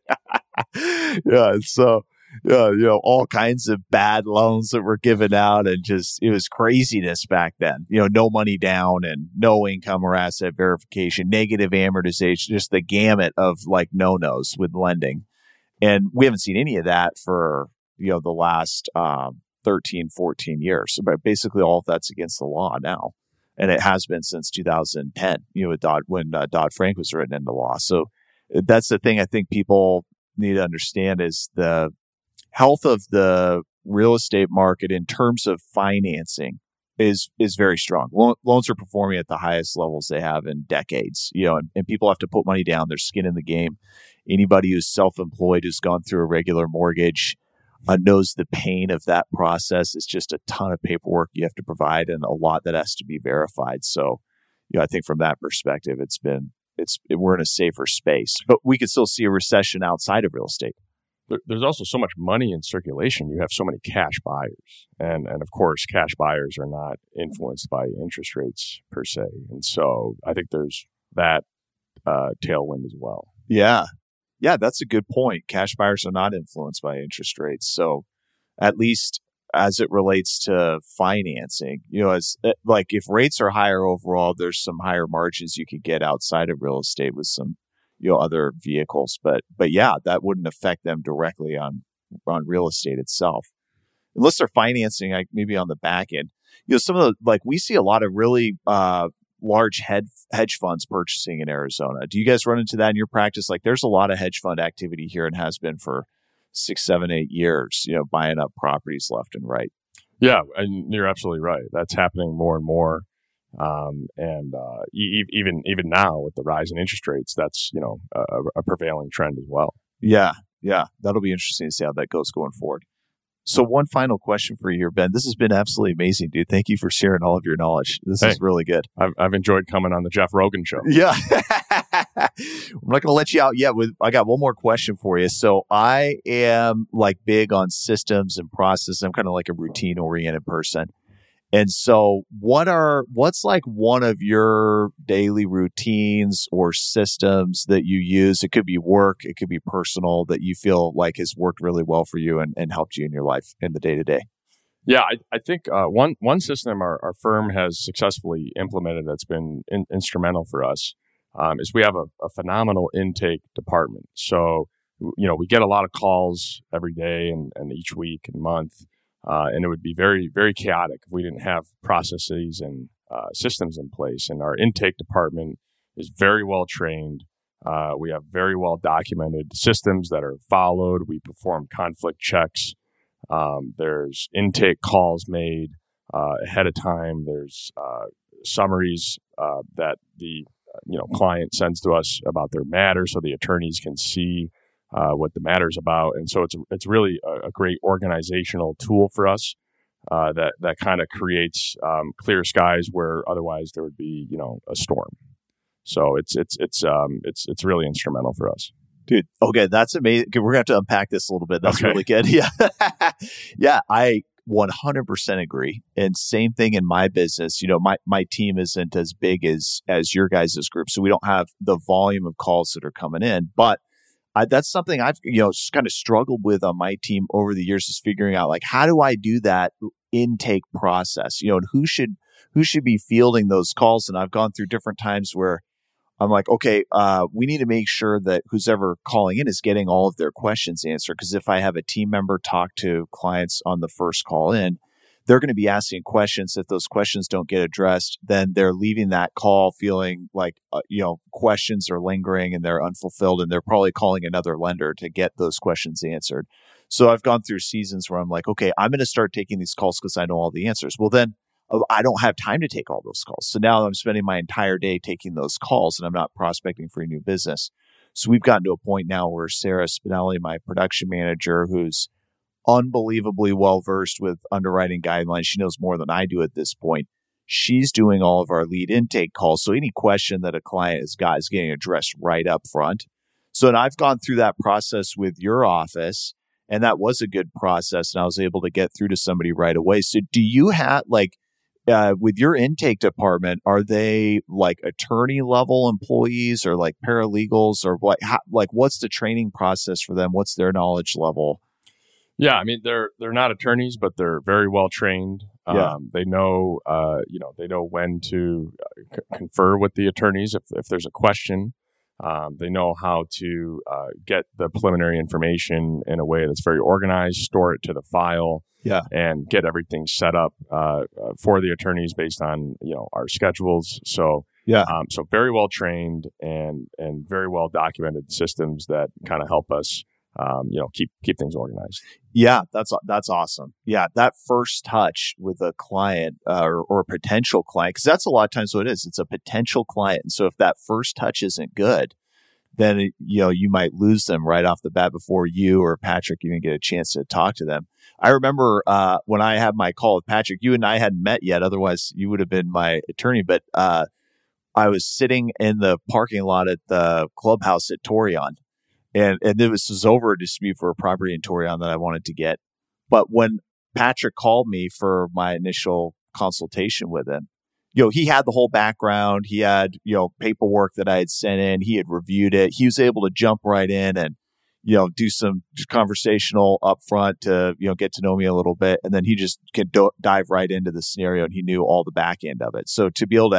yeah, so yeah, you know, all kinds of bad loans that were given out, and just it was craziness back then. You know, no money down and no income or asset verification, negative amortization, just the gamut of like no nos with lending. And we haven't seen any of that for, you know, the last um, thirteen, fourteen years. But basically all of that's against the law now. And it has been since two thousand ten, you know, with Dodd, when uh, Dodd-Frank was written into law. So that's the thing I think people need to understand is the health of the real estate market in terms of financing is is very strong. Lo- loans are performing at the highest levels they have in decades, you know, and, and people have to put money down, their skin in the game. Anybody who's self-employed, who's gone through a regular mortgage, uh, knows the pain of that process. It's just a ton of paperwork you have to provide and a lot that has to be verified. So, you know, I think from that perspective, it's been, it's, it, we're in a safer space, but we could still see a recession outside of real estate. There, there's also so much money in circulation. You have so many cash buyers. And, and of course, cash buyers are not influenced by interest rates per se. And so I think there's that uh, tailwind as well. Yeah. Yeah, that's a good point. Cash buyers are not influenced by interest rates. So at least as it relates to financing, you know, as like if rates are higher overall, there's some higher margins you could get outside of real estate with some, you know, other vehicles. But, but yeah, that wouldn't affect them directly on, on real estate itself. Unless they're financing, like maybe on the back end. You know, some of the, like we see a lot of really, uh, large hedge hedge funds purchasing in Arizona. Do you guys run into that in your practice? Like there's a lot of hedge fund activity here and has been for six, seven, eight years, you know, buying up properties left and right. Yeah, and you're absolutely right. That's happening more and more. Um, and uh, e- even even now with the rise in interest rates, that's, you know, a, a prevailing trend as well. Yeah, yeah. That'll be interesting to see how that goes going forward. So one final question for you here, Ben. This has been absolutely amazing, dude. Thank you for sharing all of your knowledge. This hey, is really good. I've, I've enjoyed coming on the Jeff Rogan show. Yeah. I'm not going to let you out yet. With I got one more question for you. So I am like big on systems and process. I'm kind of like a routine oriented person. And so what are, what's like one of your daily routines or systems that you use? It could be work, it could be personal, that you feel like has worked really well for you and, and helped you in your life in the day to day. Yeah, I, I think uh, one one system our, our firm has successfully implemented that's been in, instrumental for us um, is we have a, a phenomenal intake department. So, you know, we get a lot of calls every day and, and each week and month. Uh, and it would be very, very chaotic if we didn't have processes and uh, systems in place. And our intake department is very well trained. Uh, we have very well documented systems that are followed. We perform conflict checks. Um, there's intake calls made uh, ahead of time. There's uh, summaries uh, that the you know client sends to us about their matter, so the attorneys can see Uh, what the matter's about. And so it's it's really a, a great organizational tool for us uh, that that kind of creates um, clear skies where otherwise there would be, you know, a storm. So it's it's it's um it's it's really instrumental for us. Dude, okay, that's amazing. We're going to have to unpack this a little bit. That's okay. really good. Yeah. Yeah, I one hundred percent agree. And same thing in my business. You know, my, my team isn't as big as as your guys' group, so we don't have the volume of calls that are coming in. But I, that's something I've, you know, kind of struggled with on my team over the years, is figuring out like, how do I do that intake process? You know, and who should, who should be fielding those calls? And I've gone through different times where I'm like, okay, uh, we need to make sure that who's ever calling in is getting all of their questions answered. Because if I have a team member talk to clients on the first call in, they're going to be asking questions. If those questions don't get addressed, then they're leaving that call feeling like, uh, you know, questions are lingering and they're unfulfilled, and they're probably calling another lender to get those questions answered. So I've gone through seasons where I'm like, okay, I'm going to start taking these calls because I know all the answers. Well, then uh, I don't have time to take all those calls. So now I'm spending my entire day taking those calls and I'm not prospecting for a new business. So we've gotten to a point now where Sarah Spinelli, my production manager, who's unbelievably well-versed with underwriting guidelines. She knows more than I do at this point. She's doing all of our lead intake calls. So any question that a client has got is getting addressed right up front. So and I've gone through that process with your office, and that was a good process, and I was able to get through to somebody right away. So do you have, like, uh, with your intake department, are they like attorney level employees or like paralegals, or what? How, like, what's the training process for them? What's their knowledge level? Yeah, I mean, they're they're not attorneys, but they're very well trained. Um, Yeah. They know, uh, you know, they know when to c- confer with the attorneys if if there's a question. Um, they know how to uh, get the preliminary information in a way that's very organized, store it to the file, Yeah. and get everything set up uh, uh, for the attorneys based on, you know, our schedules. So Yeah. um, so very well trained and and very well documented systems that kind of help us. Um, you know, keep keep things organized. Yeah, that's that's awesome. Yeah, that first touch with a client uh, or, or a potential client, because that's a lot of times what it is. It's a potential client. And so if that first touch isn't good, then it, you know, you might lose them right off the bat before you or Patrick even get a chance to talk to them. I remember uh, when I had my call with Patrick, you and I hadn't met yet. Otherwise, you would have been my attorney. But uh, I was sitting in the parking lot at the clubhouse at Torion. And and this was over a dispute for a property in Torion that I wanted to get. But when Patrick called me for my initial consultation with him, you know, he had the whole background. He had, you know, paperwork that I had sent in. He had reviewed it. He was able to jump right in and, you know, do some conversational upfront to, you know, get to know me a little bit. And then he just could do- dive right into the scenario, and he knew all the back end of it. So to be able to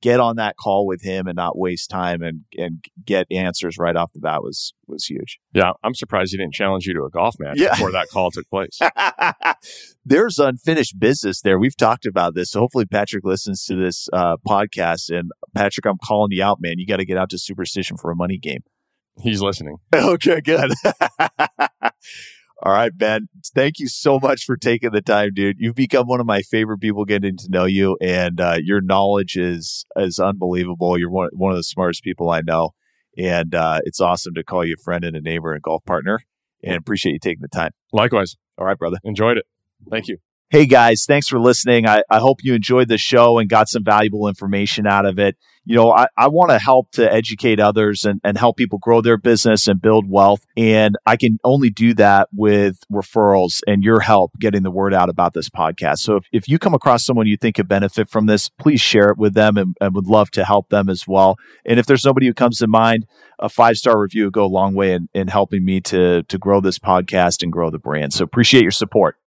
get on that call with him and not waste time and, and get answers right off the bat was, was huge. Yeah. I'm surprised he didn't challenge you to a golf match yeah. before that call took place. There's unfinished business there. We've talked about this. So hopefully Patrick listens to this uh, podcast. And Patrick, I'm calling you out, man. You got to get out to Superstition for a money game. He's listening. Okay, good. All right, Ben. Thank you so much for taking the time, dude. You've become one of my favorite people getting to know you, and uh, your knowledge is is unbelievable. You're one, one of the smartest people I know, and uh, it's awesome to call you a friend and a neighbor and golf partner, and appreciate you taking the time. Likewise. All right, brother. Enjoyed it. Thank you. Hey, guys. Thanks for listening. I, I hope you enjoyed the show and got some valuable information out of it. You know, I, I want to help to educate others and, and help people grow their business and build wealth. And I can only do that with referrals and your help getting the word out about this podcast. So if, if you come across someone you think could benefit from this, please share it with them and, and would love to help them as well. And if there's nobody who comes to mind, a five-star review would go a long way in, in helping me to, to grow this podcast and grow the brand. So appreciate your support.